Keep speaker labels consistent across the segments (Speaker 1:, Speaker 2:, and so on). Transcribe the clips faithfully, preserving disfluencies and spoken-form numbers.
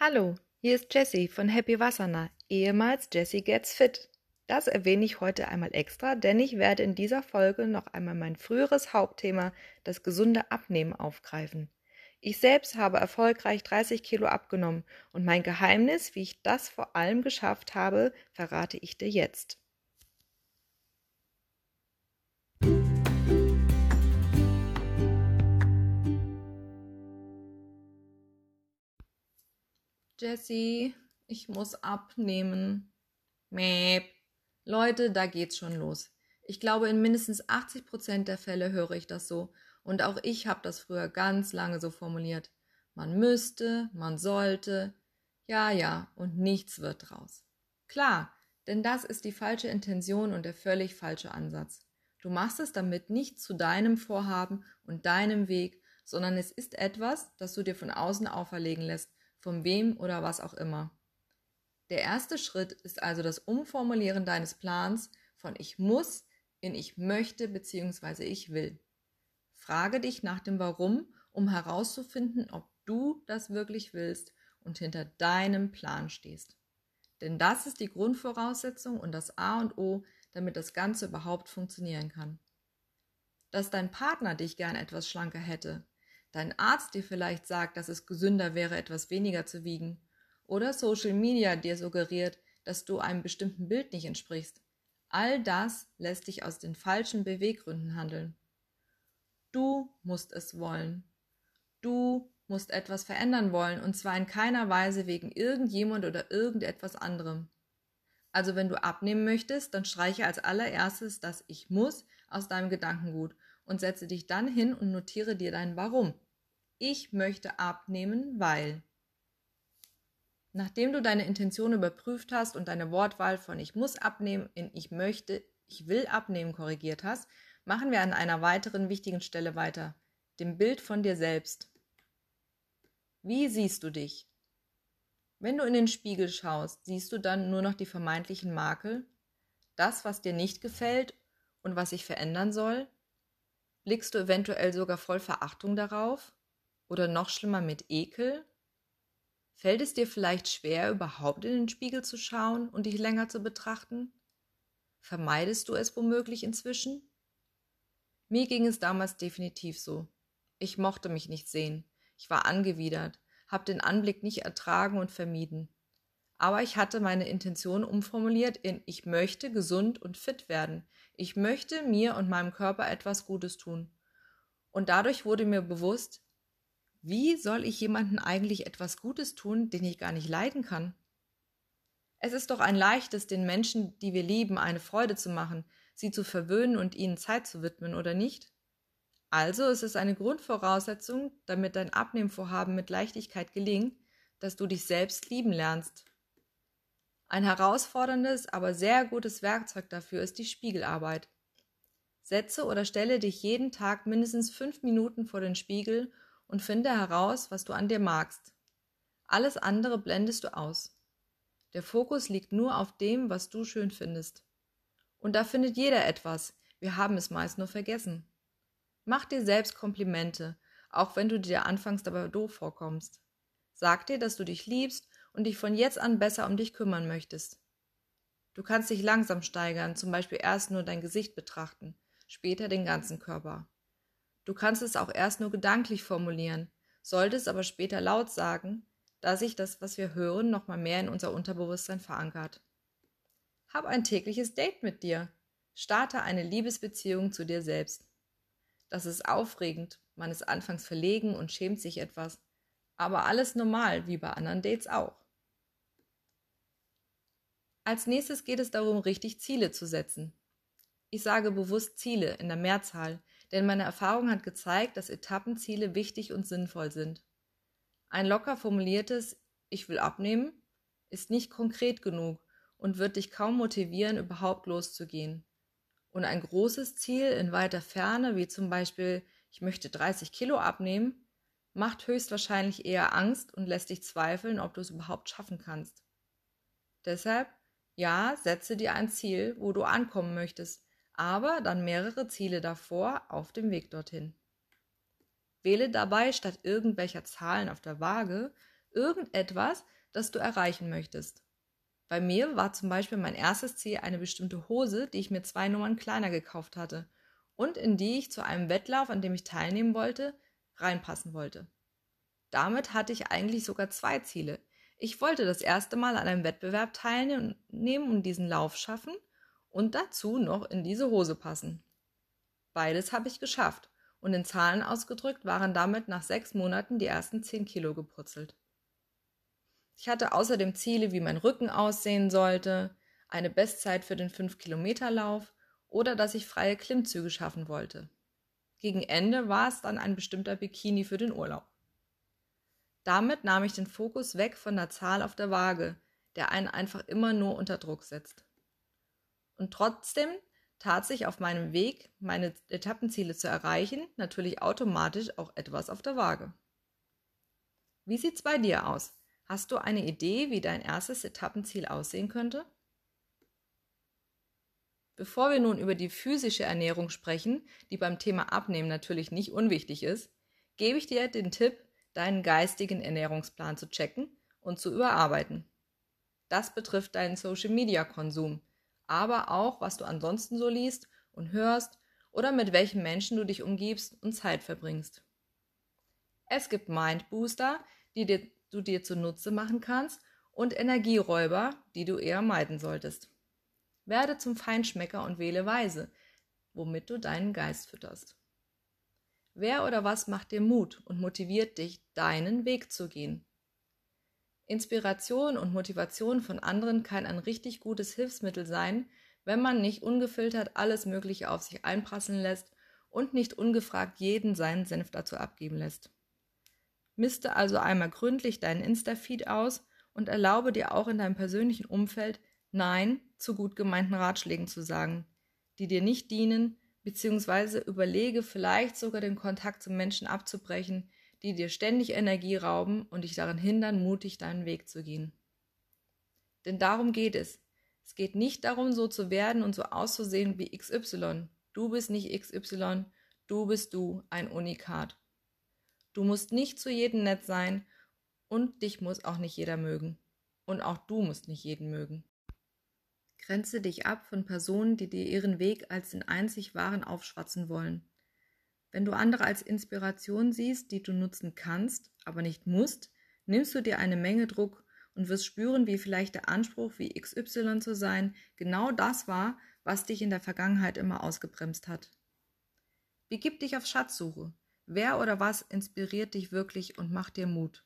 Speaker 1: Hallo, hier ist Jessie von Happy Wasserner, ehemals Jessie Gets Fit. Das erwähne ich heute einmal extra, denn ich werde in dieser Folge noch einmal mein früheres Hauptthema, das gesunde Abnehmen, aufgreifen. Ich selbst habe erfolgreich dreißig Kilo abgenommen und mein Geheimnis, wie ich das vor allem geschafft habe, verrate ich dir jetzt. Jessie, ich muss abnehmen. Mäp. Leute, da geht's schon los. Ich glaube, in mindestens achtzig Prozent der Fälle höre ich das so. Und auch ich habe das früher ganz lange so formuliert. Man müsste, man sollte, ja, ja, und nichts wird draus. Klar, denn das ist die falsche Intention und der völlig falsche Ansatz. Du machst es damit nicht zu deinem Vorhaben und deinem Weg, sondern es ist etwas, das du dir von außen auferlegen lässt, von wem oder was auch immer. Der erste Schritt ist also das Umformulieren deines Plans von ich muss in ich möchte bzw. ich will. Frage dich nach dem Warum, um herauszufinden, ob du das wirklich willst und hinter deinem Plan stehst. Denn das ist die Grundvoraussetzung und das A und O, damit das Ganze überhaupt funktionieren kann. Dass dein Partner dich gern etwas schlanker hätte, dein Arzt dir vielleicht sagt, dass es gesünder wäre, etwas weniger zu wiegen, oder Social Media dir suggeriert, dass du einem bestimmten Bild nicht entsprichst. All das lässt dich aus den falschen Beweggründen handeln. Du musst es wollen. Du musst etwas verändern wollen, und zwar in keiner Weise wegen irgendjemand oder irgendetwas anderem. Also wenn du abnehmen möchtest, dann streiche als allererstes das Ich muss aus deinem Gedankengut und setze dich dann hin und notiere dir dein Warum. Ich möchte abnehmen, weil... Nachdem du deine Intention überprüft hast und deine Wortwahl von ich muss abnehmen in ich möchte, ich will abnehmen korrigiert hast, machen wir an einer weiteren wichtigen Stelle weiter, dem Bild von dir selbst. Wie siehst du dich? Wenn du in den Spiegel schaust, siehst du dann nur noch die vermeintlichen Makel, das, was dir nicht gefällt und was sich verändern soll? Blickst du eventuell sogar voll Verachtung darauf? Oder noch schlimmer mit Ekel? Fällt es dir vielleicht schwer, überhaupt in den Spiegel zu schauen und dich länger zu betrachten? Vermeidest du es womöglich inzwischen? Mir ging es damals definitiv so. Ich mochte mich nicht sehen. Ich war angewidert, habe den Anblick nicht ertragen und vermieden. Aber ich hatte meine Intention umformuliert in ich möchte gesund und fit werden. Ich möchte mir und meinem Körper etwas Gutes tun. Und dadurch wurde mir bewusst, wie soll ich jemandem eigentlich etwas Gutes tun, den ich gar nicht leiden kann? Es ist doch ein leichtes, den Menschen, die wir lieben, eine Freude zu machen, sie zu verwöhnen und ihnen Zeit zu widmen, oder nicht? Also ist es eine Grundvoraussetzung, damit dein Abnehmvorhaben mit Leichtigkeit gelingt, dass du dich selbst lieben lernst. Ein herausforderndes, aber sehr gutes Werkzeug dafür ist die Spiegelarbeit. Setze oder stelle dich jeden Tag mindestens fünf Minuten vor den Spiegel und finde heraus, was du an dir magst. Alles andere blendest du aus. Der Fokus liegt nur auf dem, was du schön findest. Und da findet jeder etwas, wir haben es meist nur vergessen. Mach dir selbst Komplimente, auch wenn du dir anfangs dabei doof vorkommst. Sag dir, dass du dich liebst und dich von jetzt an besser um dich kümmern möchtest. Du kannst dich langsam steigern, zum Beispiel erst nur dein Gesicht betrachten, später den ganzen Körper. Du kannst es auch erst nur gedanklich formulieren, solltest aber später laut sagen, da sich das, was wir hören, nochmal mehr in unser Unterbewusstsein verankert. Hab ein tägliches Date mit dir. Starte eine Liebesbeziehung zu dir selbst. Das ist aufregend, man ist anfangs verlegen und schämt sich etwas, aber alles normal, wie bei anderen Dates auch. Als nächstes geht es darum, richtig Ziele zu setzen. Ich sage bewusst Ziele in der Mehrzahl, denn meine Erfahrung hat gezeigt, dass Etappenziele wichtig und sinnvoll sind. Ein locker formuliertes Ich will abnehmen ist nicht konkret genug und wird dich kaum motivieren, überhaupt loszugehen. Und ein großes Ziel in weiter Ferne, wie zum Beispiel ich möchte dreißig Kilo abnehmen, macht höchstwahrscheinlich eher Angst und lässt dich zweifeln, ob du es überhaupt schaffen kannst. Deshalb, ja, setze dir ein Ziel, wo du ankommen möchtest, aber dann mehrere Ziele davor auf dem Weg dorthin. Wähle dabei statt irgendwelcher Zahlen auf der Waage Irgendetwas, das du erreichen möchtest. Bei mir war zum Beispiel mein erstes Ziel eine bestimmte Hose, die ich mir zwei Nummern kleiner gekauft hatte und in die ich zu einem Wettlauf, an dem ich teilnehmen wollte, reinpassen wollte. Damit hatte ich eigentlich sogar zwei Ziele. Ich wollte das erste Mal an einem Wettbewerb teilnehmen und diesen Lauf schaffen und dazu noch in diese Hose passen. Beides habe ich geschafft und in Zahlen ausgedrückt waren damit nach sechs Monaten die ersten zehn Kilo gepurzelt. Ich hatte außerdem Ziele, wie mein Rücken aussehen sollte, eine Bestzeit für den fünf Kilometer Lauf oder dass ich freie Klimmzüge schaffen wollte. Gegen Ende war es dann ein bestimmter Bikini für den Urlaub. Damit nahm ich den Fokus weg von der Zahl auf der Waage, der einen einfach immer nur unter Druck setzt. Und trotzdem tat sich auf meinem Weg, meine Etappenziele zu erreichen, natürlich automatisch auch etwas auf der Waage. Wie sieht's bei dir aus? Hast du eine Idee, wie dein erstes Etappenziel aussehen könnte? Bevor wir nun über die physische Ernährung sprechen, die beim Thema Abnehmen natürlich nicht unwichtig ist, gebe ich dir den Tipp, deinen geistigen Ernährungsplan zu checken und zu überarbeiten. Das betrifft deinen Social-Media-Konsum, aber auch, was du ansonsten so liest und hörst oder mit welchen Menschen du dich umgibst und Zeit verbringst. Es gibt Mindbooster, die dir, du dir zunutze machen kannst und Energieräuber, die du eher meiden solltest. Werde zum Feinschmecker und wähle weise, womit du deinen Geist fütterst. Wer oder was macht dir Mut und motiviert dich, deinen Weg zu gehen? Inspiration und Motivation von anderen kann ein richtig gutes Hilfsmittel sein, wenn man nicht ungefiltert alles Mögliche auf sich einprasseln lässt und nicht ungefragt jeden seinen Senf dazu abgeben lässt. Miste also einmal gründlich deinen Insta-Feed aus und erlaube dir auch in deinem persönlichen Umfeld Nein zu gut gemeinten Ratschlägen zu sagen, die dir nicht dienen, beziehungsweise überlege vielleicht sogar den Kontakt zu Menschen abzubrechen, die dir ständig Energie rauben und dich daran hindern, mutig deinen Weg zu gehen. Denn darum geht es. Es geht nicht darum, so zu werden und so auszusehen wie X Y. Du bist nicht X Y, du bist du, ein Unikat. Du musst nicht zu jedem nett sein und dich muss auch nicht jeder mögen. Und auch du musst nicht jeden mögen. Grenze dich ab von Personen, die dir ihren Weg als den einzig wahren aufschwatzen wollen. Wenn du andere als Inspiration siehst, die du nutzen kannst, aber nicht musst, nimmst du dir eine Menge Druck und wirst spüren, wie vielleicht der Anspruch, wie X Y zu sein, genau das war, was dich in der Vergangenheit immer ausgebremst hat. Begib dich auf Schatzsuche. Wer oder was inspiriert dich wirklich und macht dir Mut?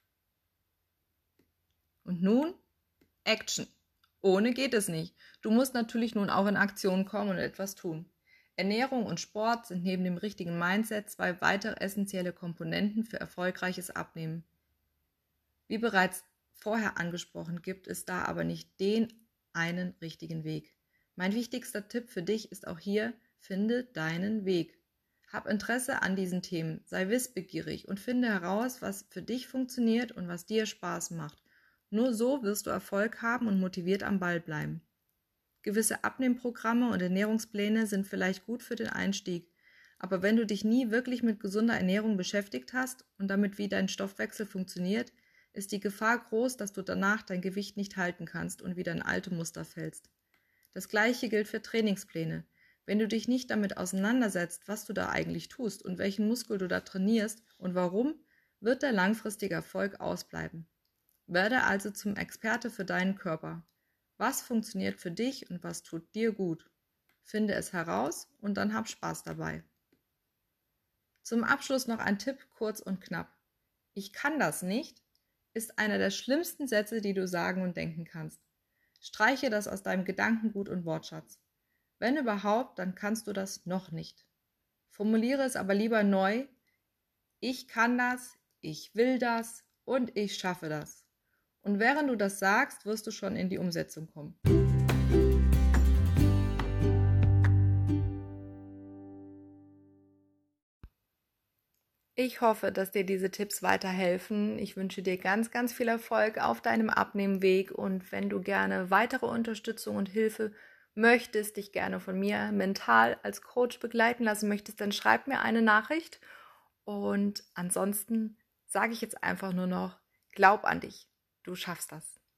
Speaker 1: Und nun Action. Ohne geht es nicht. Du musst natürlich nun auch in Aktion kommen und etwas tun. Ernährung und Sport sind neben dem richtigen Mindset zwei weitere essentielle Komponenten für erfolgreiches Abnehmen. Wie bereits vorher angesprochen, gibt es da aber nicht den einen richtigen Weg. Mein wichtigster Tipp für dich ist auch hier, finde deinen Weg. Hab Interesse an diesen Themen, sei wissbegierig und finde heraus, was für dich funktioniert und was dir Spaß macht. Nur so wirst du Erfolg haben und motiviert am Ball bleiben. Gewisse Abnehmprogramme und Ernährungspläne sind vielleicht gut für den Einstieg, aber wenn du dich nie wirklich mit gesunder Ernährung beschäftigt hast und damit, wie dein Stoffwechsel funktioniert, ist die Gefahr groß, dass du danach dein Gewicht nicht halten kannst und wieder in alte Muster fällst. Das Gleiche gilt für Trainingspläne. Wenn du dich nicht damit auseinandersetzt, was du da eigentlich tust und welchen Muskel du da trainierst und warum, wird der langfristige Erfolg ausbleiben. Werde also zum Experte für deinen Körper. Was funktioniert für dich und was tut dir gut? Finde es heraus und dann hab Spaß dabei. Zum Abschluss noch ein Tipp, kurz und knapp. Ich kann das nicht, ist einer der schlimmsten Sätze, die du sagen und denken kannst. Streiche das aus deinem Gedankengut und Wortschatz. Wenn überhaupt, dann kannst du das noch nicht. Formuliere es aber lieber neu. Ich kann das, ich will das und ich schaffe das. Und während du das sagst, wirst du schon in die Umsetzung kommen. Ich hoffe, dass dir diese Tipps weiterhelfen. Ich wünsche dir ganz, ganz viel Erfolg auf deinem Abnehmweg und wenn du gerne weitere Unterstützung und Hilfe möchtest, dich gerne von mir mental als Coach begleiten lassen möchtest, dann schreib mir eine Nachricht und ansonsten sage ich jetzt einfach nur noch, Glaub an dich. Du schaffst das.